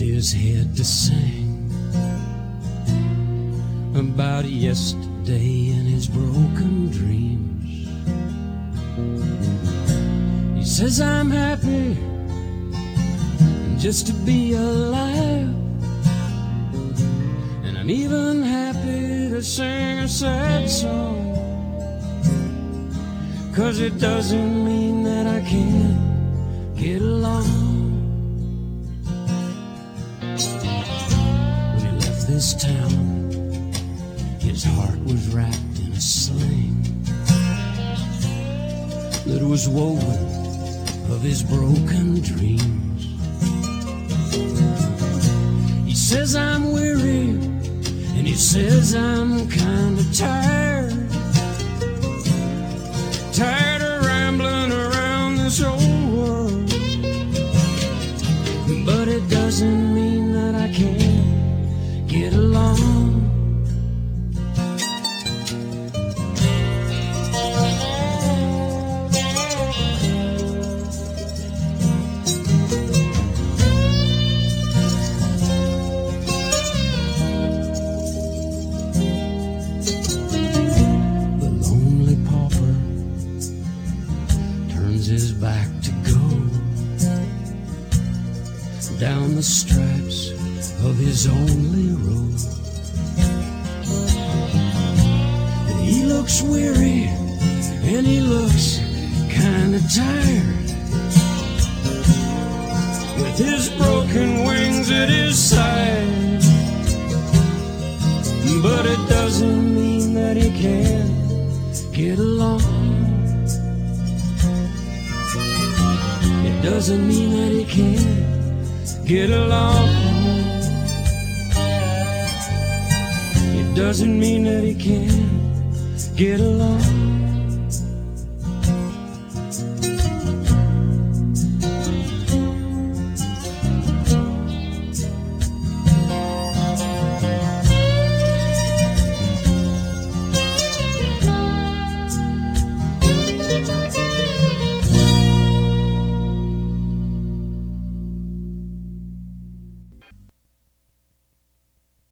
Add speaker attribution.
Speaker 1: his head to sing about yesterday and his broken dreams. He says I'm happy just to be alive, and I'm even happy to sing a sad song, 'cause it doesn't mean that I can't get along. When he left this town, his heart was wrapped in a sling that was woven of his broken dreams. He says I'm weary, and he says I'm kinda tired of rambling around this old world, but it doesn't mean that I can't get along. His back to go down the stripes of his only road. He looks weary and he looks kinda tired, with his broken wings at his side, but it doesn't mean that he can't get along. Doesn't mean that he can't get along. It doesn't mean that he can't get along.